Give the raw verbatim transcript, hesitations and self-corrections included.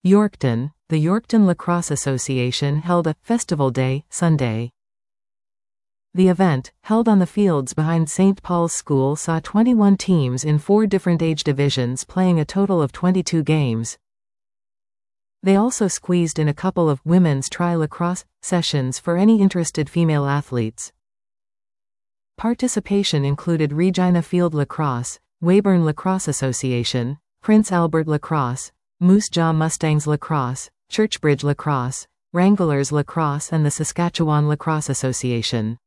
Yorkton, the Yorkton Lacrosse Association held a Festival Day, Sunday. The event, held on the fields behind Saint Paul's School, saw twenty-one teams in four different age divisions playing a total of twenty-two games. They also squeezed in a couple of women's tri-lacrosse sessions for any interested female athletes. Participation included Regina Field Lacrosse, Weyburn Lacrosse Association, Prince Albert Lacrosse, Moose Jaw Mustangs Lacrosse, Churchbridge Lacrosse, Wranglers Lacrosse and the Saskatchewan Lacrosse Association.